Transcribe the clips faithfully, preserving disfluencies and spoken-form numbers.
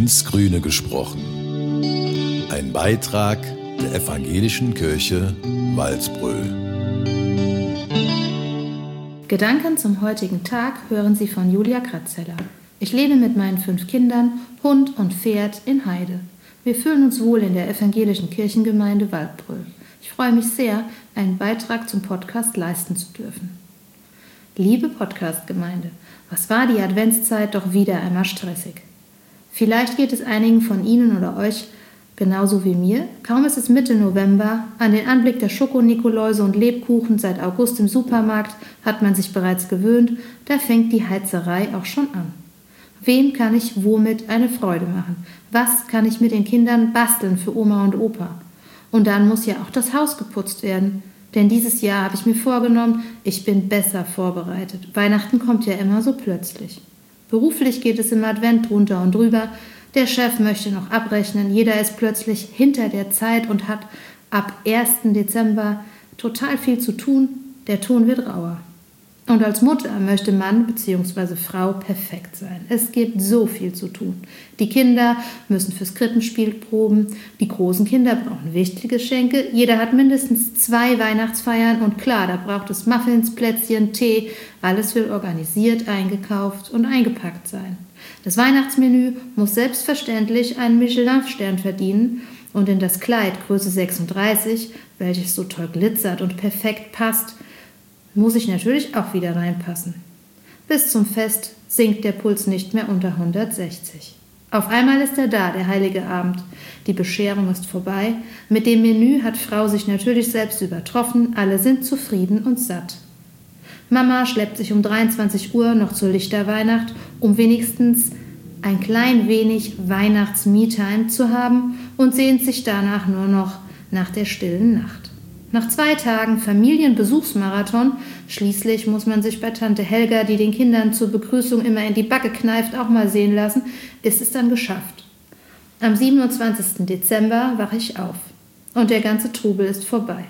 ins Grüne gesprochen. Ein Beitrag der Evangelischen Kirche Walsbröl. Gedanken zum heutigen Tag hören Sie von Julia Kratzeller. Ich lebe mit meinen fünf Kindern, Hund und Pferd in Heide. Wir fühlen uns wohl in der Evangelischen Kirchengemeinde Waldbröl. Ich freue mich sehr, einen Beitrag zum Podcast leisten zu dürfen. Liebe Podcast-Gemeinde, was war die Adventszeit doch wieder einmal stressig. Vielleicht geht es einigen von Ihnen oder euch genauso wie mir. Kaum ist es Mitte November, an den Anblick der Schokonikoläuse und Lebkuchen seit August im Supermarkt hat man sich bereits gewöhnt, da fängt die Heizerei auch schon an. Wem kann ich womit eine Freude machen? Was kann ich mit den Kindern basteln für Oma und Opa? Und dann muss ja auch das Haus geputzt werden. Denn dieses Jahr habe ich mir vorgenommen, ich bin besser vorbereitet. Weihnachten kommt ja immer so plötzlich. Beruflich geht es im Advent drunter und drüber. Der Chef möchte noch abrechnen. Jeder ist plötzlich hinter der Zeit und hat ab ersten Dezember total viel zu tun. Der Ton wird rauer. Und als Mutter möchte Mann bzw. Frau perfekt sein. Es gibt so viel zu tun. Die Kinder müssen fürs Krippenspiel proben, die großen Kinder brauchen wichtige Geschenke, jeder hat mindestens zwei Weihnachtsfeiern und klar, da braucht es Muffins, Plätzchen, Tee, alles will organisiert, eingekauft und eingepackt sein. Das Weihnachtsmenü muss selbstverständlich einen Michelin-Stern verdienen und in das Kleid Größe sechsunddreißig, welches so toll glitzert und perfekt passt, muss ich natürlich auch wieder reinpassen. Bis zum Fest sinkt der Puls nicht mehr unter hundertsechzig. Auf einmal ist er da, der heilige Abend. Die Bescherung ist vorbei. Mit dem Menü hat Frau sich natürlich selbst übertroffen. Alle sind zufrieden und satt. Mama schleppt sich um dreiundzwanzig Uhr noch zur Lichterweihnacht, um wenigstens ein klein wenig Weihnachts-Me-Time zu haben und sehnt sich danach nur noch nach der stillen Nacht. Nach zwei Tagen Familienbesuchsmarathon, schließlich muss man sich bei Tante Helga, die den Kindern zur Begrüßung immer in die Backe kneift, auch mal sehen lassen, ist es dann geschafft. Am siebenundzwanzigsten Dezember wache ich auf und der ganze Trubel ist vorbei.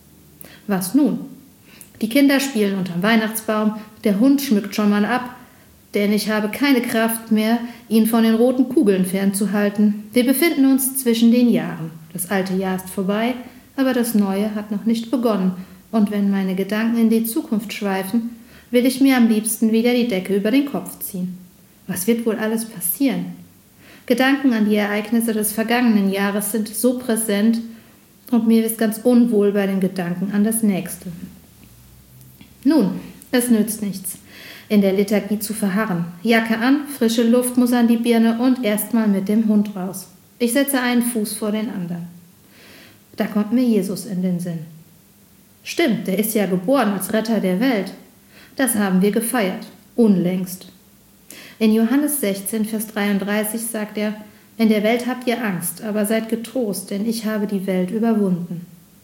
Was nun? Die Kinder spielen unterm Weihnachtsbaum, der Hund schmückt schon mal ab, denn ich habe keine Kraft mehr, ihn von den roten Kugeln fernzuhalten. Wir befinden uns zwischen den Jahren. Das alte Jahr ist vorbei, aber das Neue hat noch nicht begonnen, und wenn meine Gedanken in die Zukunft schweifen, will ich mir am liebsten wieder die Decke über den Kopf ziehen. Was wird wohl alles passieren? Gedanken an die Ereignisse des vergangenen Jahres sind so präsent, und mir ist ganz unwohl bei den Gedanken an das Nächste. Nun, es nützt nichts, in der Lethargie zu verharren. Jacke an, frische Luft muss an die Birne und erstmal mit dem Hund raus. Ich setze einen Fuß vor den anderen. Da kommt mir Jesus in den Sinn. Stimmt, der ist ja geboren als Retter der Welt. Das haben wir gefeiert, unlängst. In Johannes sechzehn, Vers dreiunddreißig sagt er, in der Welt habt ihr Angst, aber seid getrost, denn ich habe die Welt überwunden.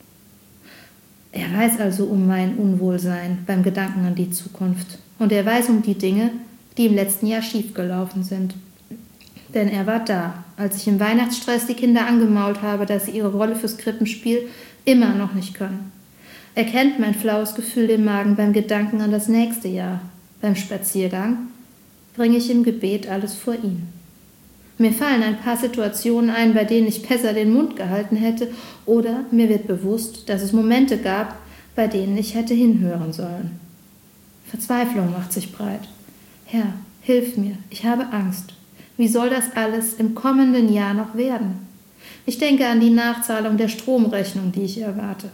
Er weiß also um mein Unwohlsein beim Gedanken an die Zukunft. Und er weiß um die Dinge, die im letzten Jahr schiefgelaufen sind. Denn er war da, als ich im Weihnachtsstress die Kinder angemault habe, dass sie ihre Rolle fürs Krippenspiel immer noch nicht können. Er kennt mein flaues Gefühl im Magen beim Gedanken an das nächste Jahr. Beim Spaziergang bringe ich im Gebet alles vor ihn. Mir fallen ein paar Situationen ein, bei denen ich besser den Mund gehalten hätte, oder mir wird bewusst, dass es Momente gab, bei denen ich hätte hinhören sollen. Verzweiflung macht sich breit. Herr, hilf mir, ich habe Angst. Wie soll das alles im kommenden Jahr noch werden? Ich denke an die Nachzahlung der Stromrechnung, die ich erwarte.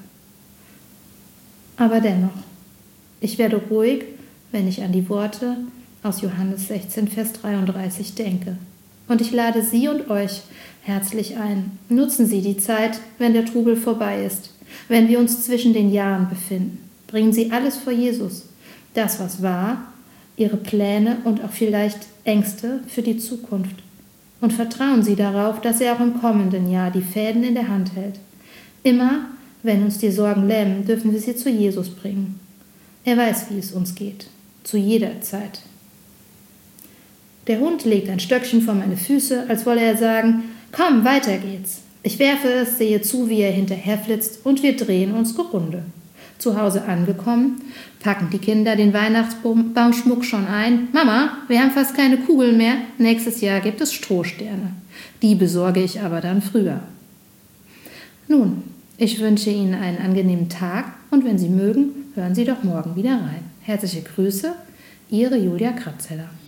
Aber dennoch, ich werde ruhig, wenn ich an die Worte aus Johannes sechzehn, Vers dreiunddreißig denke. Und ich lade Sie und euch herzlich ein. Nutzen Sie die Zeit, wenn der Trubel vorbei ist, wenn wir uns zwischen den Jahren befinden. Bringen Sie alles vor Jesus. Das, was war, Ihre Pläne und auch vielleicht Ängste für die Zukunft. Und vertrauen Sie darauf, dass er auch im kommenden Jahr die Fäden in der Hand hält. Immer, wenn uns die Sorgen lähmen, dürfen wir sie zu Jesus bringen. Er weiß, wie es uns geht. Zu jeder Zeit. Der Hund legt ein Stöckchen vor meine Füße, als wolle er sagen, komm, weiter geht's. Ich werfe es, sehe zu, wie er hinterherflitzt, und wir drehen unsere Runde. Zu Hause angekommen, packen die Kinder den Weihnachtsbaumschmuck schon ein. Mama, wir haben fast keine Kugeln mehr. Nächstes Jahr gibt es Strohsterne. Die besorge ich aber dann früher. Nun, ich wünsche Ihnen einen angenehmen Tag und wenn Sie mögen, hören Sie doch morgen wieder rein. Herzliche Grüße, Ihre Julia Kratzeller.